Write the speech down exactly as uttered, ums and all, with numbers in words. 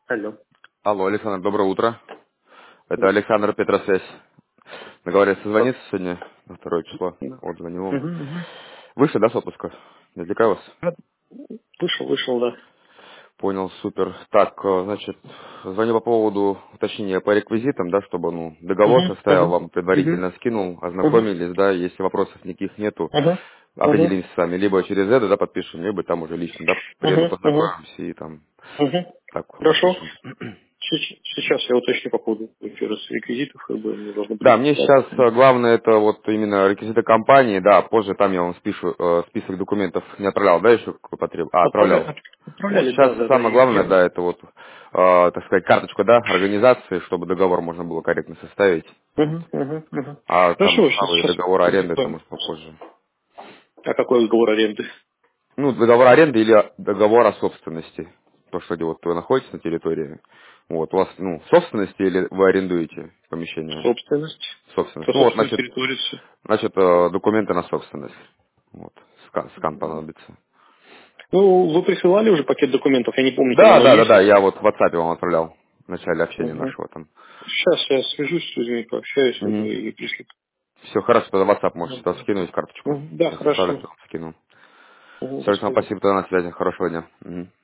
Алло. Алло, Александр, доброе утро. Это Да. Александр, Петросвязь. Договорились Да. созвониться сегодня, на второе число. Да. Вот, звоню вам. Мгм, мгм. Вышли, да, с отпуска? Не отвлекаю вас? Да, Вышел, вышел, да. Понял, супер. Так, э, значит, звоню по поводу уточнения по реквизитам, да, чтобы, ну, договор Угу, составил, угу, вам угу, предварительно скинул, угу, ознакомились, да, если вопросов никаких нету, угу, угу, определимся сами. Либо через это, да, подпишем, либо там уже лично, да, приеду, угу, угу, познакомимся и там угу. так Хорошо. подпишем. Сеч- Сейчас я уточню по поводу еще раз реквизитов, как бы мне должно Да, мне предоставить. сейчас э, главное это вот именно реквизиты компании, да, позже там я вам спишу, э, список документов не отправлял, да, еще какой потреб... А, отправлял. Отправляли, Вот отправляли, сейчас да, да, да. самое И главное, я... да, это вот, э, так сказать, карточка, да, организации, чтобы договор можно было корректно составить. Вот. Угу, угу, угу. А там Хорошо, сейчас, самый сейчас договор аренды, это приступаем. может попозже. А какой договор аренды? Ну, договор аренды или договор о собственности. То, что вот вы находитесь на территории. Вот, у вас, ну, собственность или вы арендуете помещение? Собственность. Собственность. По Ну вот, собственной значит, территории все. Значит, э, документы на собственность. Вот. Скан, скан понадобится. Ну, вы присылали уже пакет документов, я не помню, там Да, оно да, да, есть. да, я вот в WhatsApp вам отправлял в начале общения Угу. нашего там. Сейчас я свяжусь с людьми, пообщаюсь как бы, Угу. и пришлю. Все, хорошо, тогда в WhatsApp можете Мгм. туда скинуть карточку. Мгм. Да, Сейчас отправлю, хорошо. потом скину. Мгм. До Все, Александр, связи. спасибо, тогда на связи. Хорошего дня. Мгм.